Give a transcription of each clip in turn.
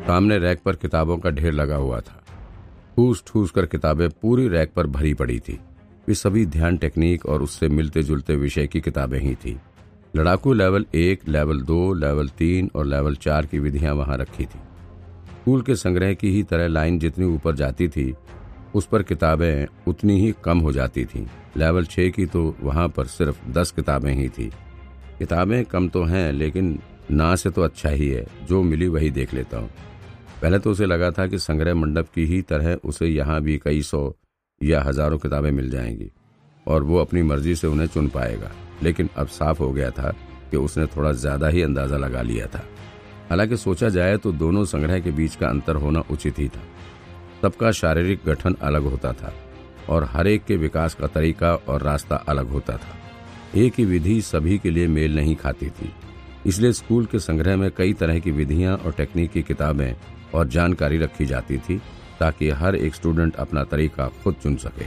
सामने रैक पर किताबों का ढेर लगा हुआ था। ठूस ठूस कर किताबें पूरी रैक पर भरी पड़ी थी। वे सभी ध्यान टेक्निक और उससे मिलते जुलते विषय की किताबें ही थी। लड़ाकू लेवल 1, लेवल 2, लेवल 3 और लेवल 4 की विधियां वहां रखी थी। स्कूल के संग्रह की ही तरह लाइन जितनी ऊपर जाती थी उस पर किताबें उतनी ही कम हो जाती थीं। लेवल 6 की तो वहां पर सिर्फ 10 किताबें ही थी। किताबें कम तो हैं, लेकिन ना से तो अच्छा ही है, जो मिली वही देख लेता हूँ। पहले तो उसे लगा था कि संग्रह मंडप की ही तरह उसे यहाँ भी कई सौ या हजारों किताबें मिल जाएंगी और वो अपनी मर्जी से उन्हें चुन पाएगा, लेकिन अब साफ हो गया था कि उसने थोड़ा ज्यादा ही अंदाजा लगा लिया था। हालांकि सोचा जाए तो दोनों संग्रह के बीच का अंतर होना उचित ही था। सबका शारीरिक गठन अलग होता था और हर एक के विकास का तरीका और रास्ता अलग होता था। एक ही विधि सभी के लिए मेल नहीं खाती थी, इसलिए स्कूल के संग्रह में कई तरह की विधियां और टेक्निक की किताबें और जानकारी रखी जाती थी ताकि हर एक स्टूडेंट अपना तरीका खुद चुन सके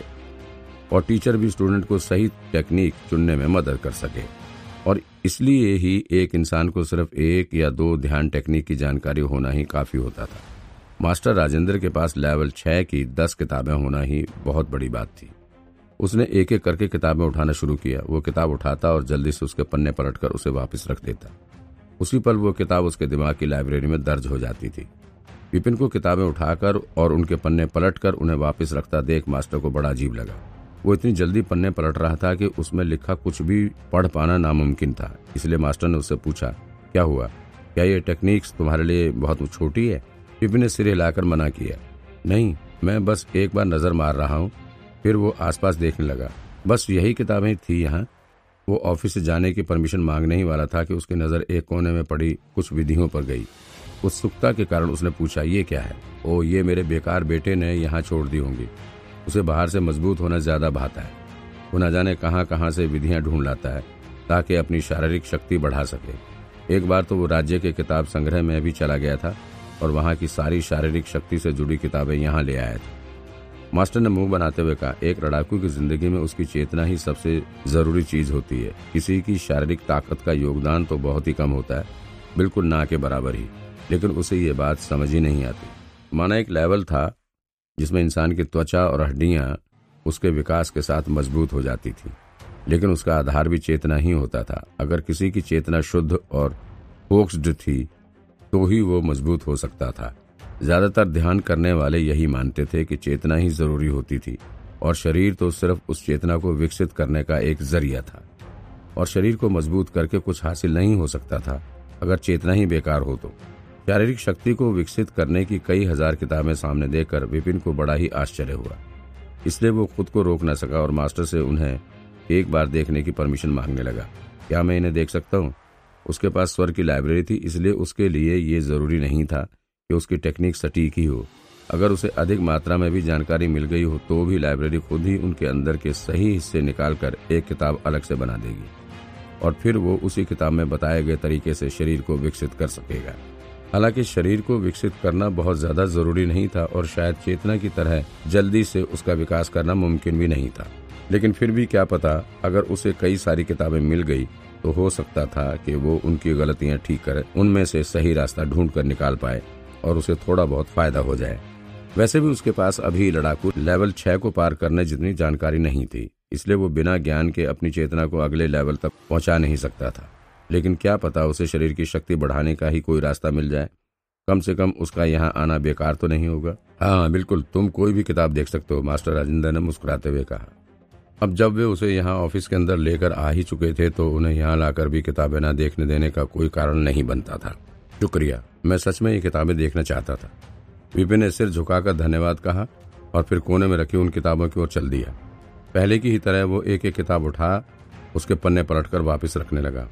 और टीचर भी स्टूडेंट को सही टेक्निक चुनने में मदद कर सके। और इसलिए ही एक इंसान को सिर्फ 1 या 2 ध्यान टेक्निक की जानकारी होना ही काफी होता था। मास्टर राजेंद्र के पास लेवल 6 की 10 किताबें होना ही बहुत बड़ी बात थी। उसने एक एक करके किताबें उठाना शुरू किया। वो किताब उठाता और जल्दी से उसके पन्ने पलटकर उसे वापस रख देता। उसी पल वो किताब उसके दिमाग की लाइब्रेरी में दर्ज हो जाती थी। विपिन को किताबें उठाकर और उनके पन्ने पलटकर उन्हें वापस रखता देख मास्टर को बड़ा अजीब लगा। वो इतनी जल्दी पन्ने पलट रहा था कि उसमें लिखा कुछ भी पढ़ पाना नामुमकिन था। इसलिए मास्टर ने उससे पूछा, क्या हुआ, क्या ये टेक्निक्स तुम्हारे लिए बहुत छोटी है? विपिन ने सिर हिलाकर मना किया, नहीं, मैं बस एक बार नजर मार रहा हूँ। फिर वो आसपास देखने लगा। बस यही किताबें थी यहाँ। वो ऑफिस से जाने की परमिशन मांगने ही वाला था कि उसकी नजर एक कोने में पड़ी कुछ विधियों पर गई। उत्सुकता के कारण उसने पूछा, ये क्या है? ओ, ये मेरे बेकार बेटे ने यहाँ छोड़ दी होंगी। उसे बाहर से मजबूत होना ज्यादा भाता है। वो न जाने कहाँ कहाँ से विधियां ढूंढ लाता है ताकि अपनी शारीरिक शक्ति बढ़ा सके। एक बार तो वो राज्य के किताब संग्रह में भी चला गया था और वहां की सारी शारीरिक शक्ति से जुड़ी किताबें यहाँ ले आया था। मास्टर ने मुंह बनाते हुए कहा, एक लड़ाकू की जिंदगी में उसकी चेतना ही सबसे जरूरी चीज होती है। किसी की शारीरिक ताकत का योगदान तो बहुत ही कम होता है, बिल्कुल ना के बराबर ही, लेकिन उसे ये बात समझ ही नहीं आती। माना एक लेवल था जिसमें इंसान की त्वचा और हड्डियां उसके विकास के साथ मजबूत हो जाती थी, लेकिन उसका आधार भी चेतना ही होता था। अगर किसी की चेतना शुद्ध और फोक्स्ड थी तो ही वो मजबूत हो सकता था। ज्यादातर ध्यान करने वाले यही मानते थे कि चेतना ही जरूरी होती थी और शरीर तो सिर्फ उस चेतना को विकसित करने का एक जरिया था। और शरीर को मजबूत करके कुछ हासिल नहीं हो सकता था अगर चेतना ही बेकार हो तो। शारीरिक शक्ति को विकसित करने की कई हजार किताबें सामने देखकर विपिन को बड़ा ही आश्चर्य हुआ। इसलिए वो खुद को रोक न सका और मास्टर से उन्हें एक बार देखने की परमिशन मांगने लगा। क्या मैं इन्हें देख सकता हूँ? उसके पास स्वर की लाइब्रेरी थी, इसलिए उसके लिए ये जरूरी नहीं था कि उसकी टेक्निक सटीक ही हो। अगर उसे अधिक मात्रा में भी जानकारी मिल गई हो तो भी लाइब्रेरी खुद ही उनके अंदर के सही हिस्से निकालकर एक किताब अलग से बना देगी और फिर वो उसी किताब में बताए गए तरीके से शरीर को विकसित कर सकेगा। हालांकि शरीर को विकसित करना बहुत ज्यादा जरूरी नहीं था और शायद चेतना की तरह जल्दी से उसका विकास करना मुमकिन भी नहीं था, लेकिन फिर भी क्या पता, अगर उसे कई सारी किताबें मिल गई तो हो सकता था कि वो उनकी गलतियां ठीक कर उनमें से सही रास्ता ढूंढ कर निकाल पाए और उसे थोड़ा बहुत फायदा हो जाए। वैसे भी उसके पास अभी लड़ाकू लेवल 6 को पार करने जितनी जानकारी नहीं थी, इसलिए वो बिना ज्ञान के अपनी चेतना को अगले लेवल तक पहुंचा नहीं सकता था। लेकिन क्या पता उसे शरीर की शक्ति बढ़ाने का ही कोई रास्ता मिल जाए। कम से कम उसका यहाँ आना बेकार तो नहीं होगा। हाँ बिल्कुल, तुम कोई भी किताब देख सकते हो, मास्टर राजेंद्र ने मुस्कुराते हुए कहा। अब जब वे उसे यहाँ ऑफिस के अंदर लेकर आ ही चुके थे तो उन्हें यहाँ लाकर भी किताबें न देखने देने का कोई कारण नहीं बनता था। शुक्रिया, मैं सच में ये किताबें देखना चाहता था। विपिन ने सिर झुकाकर धन्यवाद कहा और फिर कोने में रखी उन किताबों की ओर चल दिया। पहले की ही तरह वो एक एक किताब उठा उसके पन्ने पलटकर वापस रखने लगा।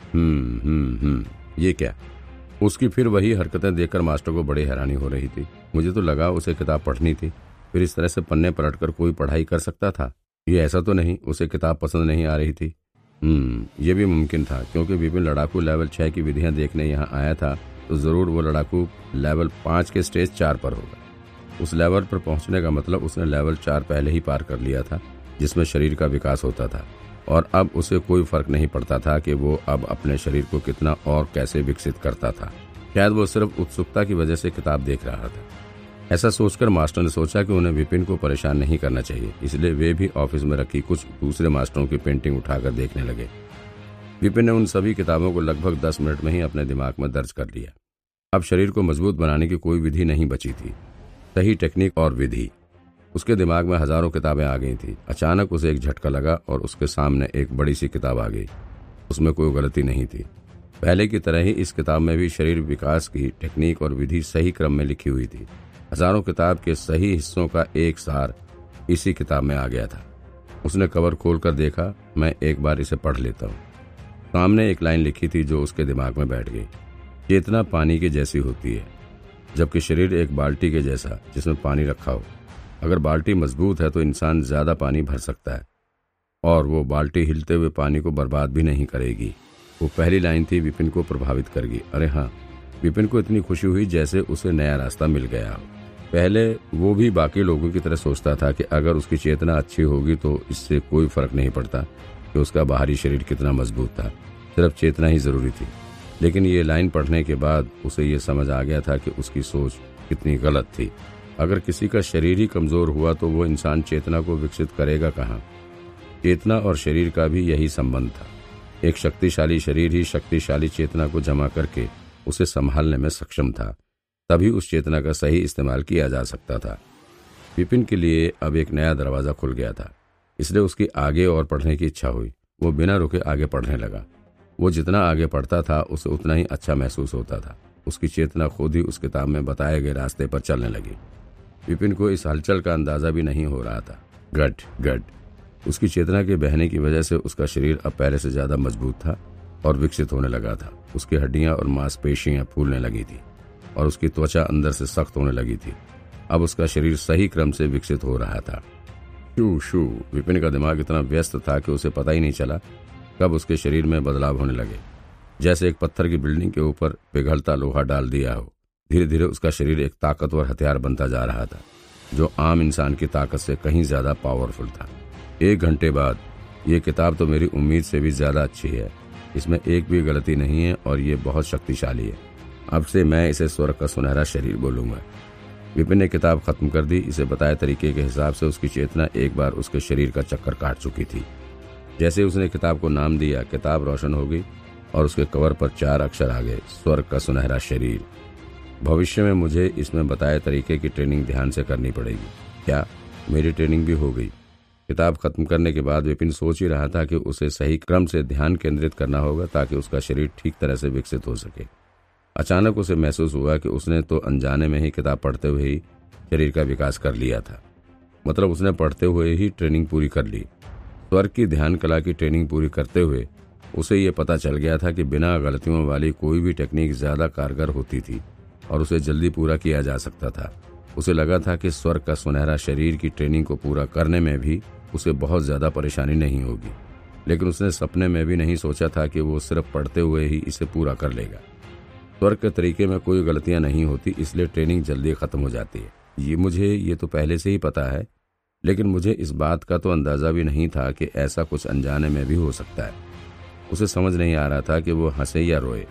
ये क्या? उसकी फिर वही हरकतें देखकर मास्टर को बड़ी हैरानी हो रही थी। मुझे तो लगा उसे किताब पढ़नी थी, फिर इस तरह से पन्ने पलटकर कोई पढ़ाई कर सकता था। ये ऐसा तो नहीं उसे किताब पसंद नहीं आ रही थी। ये भी मुमकिन था क्योंकि विपिन लड़ाकू लेवल 6 की विधियां देखने यहाँ आया था तो जरूर वो लड़ाकू लेवल 5 के स्टेज 4 पर होगा। उस लेवल पर पहुंचने का मतलब उसने लेवल 4 पहले ही पार कर लिया था, जिसमें शरीर का विकास होता था और अब उसे कोई फर्क नहीं पड़ता था कि वो अब अपने शरीर को कितना और कैसे विकसित करता था। शायद वो सिर्फ उत्सुकता की वजह से किताब देख रहा था। ऐसा सोचकर मास्टर ने सोचा कि उन्हें विपिन को परेशान नहीं करना चाहिए, इसलिए वे भी ऑफिस में रखी कुछ दूसरे मास्टरों की पेंटिंग उठाकर देखने लगे। विपिन ने उन सभी किताबों को लगभग 10 मिनट में ही अपने दिमाग में दर्ज कर लिया। अब शरीर को मजबूत बनाने की कोई विधि नहीं बची थी, सही टेक्निक और विधि। उसके दिमाग में हजारों किताबें आ गई थी। अचानक उसे एक झटका लगा और उसके सामने एक बड़ी सी किताब आ गई। उसमें कोई गलती नहीं थी। पहले की तरह ही इस किताब में भी शरीर विकास की टेक्निक और विधि सही क्रम में लिखी हुई थी। हजारों किताब के सही हिस्सों का एक सार इसी किताब में आ गया था। उसने कवर खोलकर देखा। मैं एक बार इसे पढ़ लेता हूँ। सामने एक लाइन लिखी थी जो उसके दिमाग में बैठ गई। चेतना पानी की जैसी होती है, जबकि शरीर एक बाल्टी के जैसा जिसमें पानी रखा हो। अगर बाल्टी मजबूत है तो इंसान ज्यादा पानी भर सकता है और वो बाल्टी हिलते हुए पानी को बर्बाद भी नहीं करेगी। वो पहली लाइन थी, विपिन को प्रभावित करेगी। अरे हाँ, विपिन को इतनी खुशी हुई जैसे उसे नया रास्ता मिल गया हो। पहले वो भी बाकी लोगों की तरह सोचता था कि अगर उसकी चेतना अच्छी होगी तो इससे कोई फर्क नहीं पड़ता कि उसका बाहरी शरीर कितना मजबूत था, सिर्फ चेतना ही जरूरी थी। लेकिन ये लाइन पढ़ने के बाद उसे ये समझ आ गया था कि उसकी सोच कितनी गलत थी। अगर किसी का शरीर ही कमजोर हुआ तो वो इंसान चेतना को विकसित करेगा कहाँ। चेतना और शरीर का भी यही संबंध था। एक शक्तिशाली शरीर ही शक्तिशाली चेतना को जमा करके उसे संभालने में सक्षम था। तभी उस चेतना का सही इस्तेमाल किया जा सकता था। विपिन के लिए अब एक नया दरवाजा खुल गया था, इसलिए उसकी आगे और पढ़ने की इच्छा हुई। वो बिना रुके आगे पढ़ने लगा। वो जितना आगे पढ़ता था उसे उतना ही अच्छा महसूस होता था। उसकी चेतना खुद ही उस किताब में बताए गए रास्ते पर चलने लगी। विपिन को इस हलचल का अंदाजा भी नहीं हो रहा था। गड गड, उसकी चेतना के बहने की वजह से उसका शरीर अब पहले से ज्यादा मजबूत था और विकसित होने लगा था। उसकी हड्डियां और मांसपेशियां फूलने लगी थी और उसकी त्वचा अंदर से सख्त होने लगी थी। अब उसका शरीर सही क्रम से विकसित हो रहा था। शू शू, विपिन का दिमाग इतना व्यस्त था कि उसे पता ही नहीं चला कब उसके शरीर में बदलाव होने लगे। जैसे एक पत्थर की बिल्डिंग के ऊपर पिघलता लोहा डाल दिया हो। धीरे धीरे उसका शरीर एक ताकतवर हथियार बनता जा रहा था, जो आम इंसान की ताकत से कहीं ज्यादा पावरफुल था। 1 घंटे बाद, ये किताब तो मेरी उम्मीद से भी ज्यादा अच्छी है। इसमें एक भी गलती नहीं है और ये बहुत शक्तिशाली है। अब से मैं इसे स्वर्ग का सुनहरा शरीर बोलूंगा। विपिन ने किताब खत्म कर दी। इसे बताए तरीके के हिसाब से उसकी चेतना एक बार उसके शरीर का चक्कर काट चुकी थी। जैसे उसने किताब को नाम दिया, किताब रोशन हो गई और उसके कवर पर 4 अक्षर आ गए, स्वर्ग का सुनहरा शरीर। भविष्य में मुझे इसमें बताए तरीके की ट्रेनिंग ध्यान से करनी पड़ेगी। क्या मेरी ट्रेनिंग भी हो गई? किताब खत्म करने के बाद विपिन सोच ही रहा था कि उसे सही क्रम से ध्यान केंद्रित करना होगा ताकि उसका शरीर ठीक तरह से विकसित हो सके। अचानक उसे महसूस हुआ कि उसने तो अनजाने में ही किताब पढ़ते हुए ही शरीर का विकास कर लिया था। मतलब उसने पढ़ते हुए ही ट्रेनिंग पूरी कर ली। स्वर्ग की ध्यान कला की ट्रेनिंग पूरी करते हुए उसे ये पता चल गया था कि बिना गलतियों वाली कोई भी टेक्निक ज्यादा कारगर होती थी और उसे जल्दी पूरा किया जा सकता था। उसे लगा था कि स्वर्ग का सुनहरा शरीर की ट्रेनिंग को पूरा करने में भी उसे बहुत ज्यादा परेशानी नहीं होगी, लेकिन उसने सपने में भी नहीं सोचा था कि वो सिर्फ पढ़ते हुए ही इसे पूरा कर लेगा। स्वर्ग के तरीके में कोई गलतियां नहीं होती, इसलिए ट्रेनिंग जल्दी खत्म हो जाती है। ये तो पहले से ही पता है, लेकिन मुझे इस बात का तो अंदाजा भी नहीं था कि ऐसा कुछ अनजाने में भी हो सकता है। उसे समझ नहीं आ रहा था कि वो हंसे या रोए।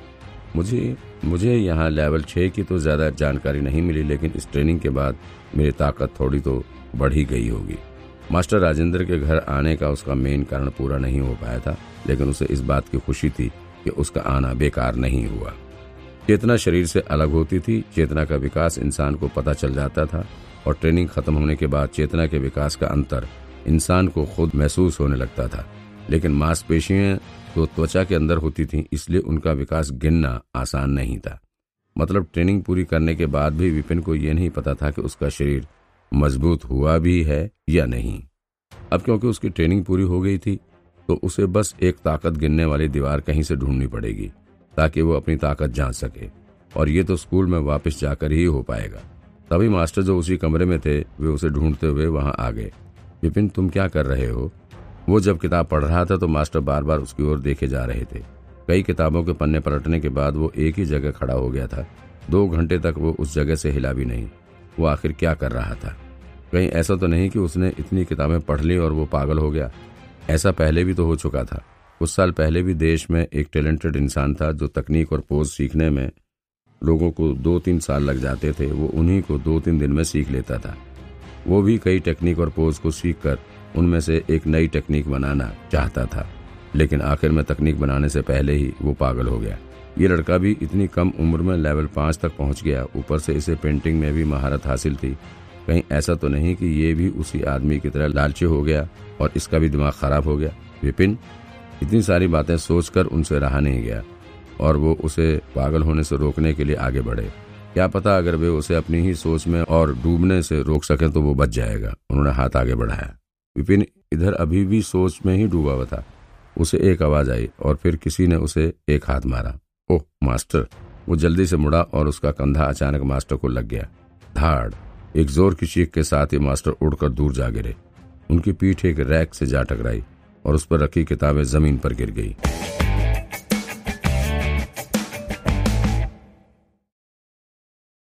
मुझे यहाँ लेवल 6 की तो ज्यादा जानकारी नहीं मिली, लेकिन इस ट्रेनिंग के बाद मेरी ताकत थोड़ी तो बढ़ ही गई होगी। मास्टर राजेंद्र के घर आने का उसका मेन कारण पूरा नहीं हो पाया था, लेकिन उसे इस बात की खुशी थी कि उसका आना बेकार नहीं हुआ। चेतना शरीर से अलग होती थी। चेतना का विकास इंसान को पता चल जाता था और ट्रेनिंग खत्म होने के बाद चेतना के विकास का अंतर इंसान को खुद महसूस होने लगता था। लेकिन मांसपेशियां तो त्वचा के अंदर होती थीं, इसलिए उनका विकास गिनना आसान नहीं था। मतलब ट्रेनिंग पूरी करने के बाद भी विपिन को यह नहीं पता था कि उसका शरीर मजबूत हुआ भी है या नहीं। अब क्योंकि उसकी ट्रेनिंग पूरी हो गई थी तो उसे बस एक ताकत गिनने वाली दीवार कहीं से ढूंढनी पड़ेगी ताकि वो अपनी ताकत जांच सके, और ये तो स्कूल में वापस जाकर ही हो पाएगा। तभी मास्टर जो उसी कमरे में थे वे उसे ढूंढते हुए वहां आ गए। विपिन, तुम क्या कर रहे हो? वो जब किताब पढ़ रहा था तो मास्टर बार बार उसकी ओर देखे जा रहे थे। कई किताबों के पन्ने पलटने के बाद वो एक ही जगह खड़ा हो गया था। 2 घंटे तक वो उस जगह से हिला भी नहीं। वो आखिर क्या कर रहा था? कहीं ऐसा तो नहीं कि उसने इतनी किताबें पढ़ ली और वो पागल हो गया? ऐसा पहले भी तो हो चुका था। कुछ साल पहले भी देश में एक टैलेंटेड इंसान था जो तकनीक और पोज सीखने में लोगों को 2-3 साल लग जाते थे वो उन्हीं को 2-3 दिन में सीख लेता था। वो भी कई टेक्निक और पोज को सीखकर उनमें से एक नई टेक्निक बनाना चाहता था, लेकिन आखिर में तकनीक बनाने से पहले ही वो पागल हो गया। ये लड़का भी इतनी कम उम्र में लेवल 5 तक पहुंच गया, ऊपर से इसे पेंटिंग में भी महारत हासिल थी। कहीं ऐसा तो नहीं कि ये भी उसी आदमी की तरह लालची हो गया और इसका भी दिमाग खराब हो गया। विपिन इतनी सारी बातें सोचकर उनसे रहा नहीं गया और वो उसे पागल होने से रोकने के लिए आगे बढ़े। क्या पता अगर वे उसे अपनी ही सोच में और डूबने से रोक सके तो वो बच जाएगा। उन्होंने हाथ आगे बढ़ाया। विपिन इधर अभी भी सोच में ही डूबा हुआ था। उसे एक आवाज आई और फिर किसी ने उसे एक हाथ मारा। Oh master! वो जल्दी से मुड़ा और उसका कंधा अचानक मास्टर को लग गया। धाड़! एक जोर की चीख के साथ ही मास्टर उड़कर दूर जा गिरे। उनकी पीठ एक रैक से जा टकराई और उस पर रखी किताबें जमीन पर गिर गई।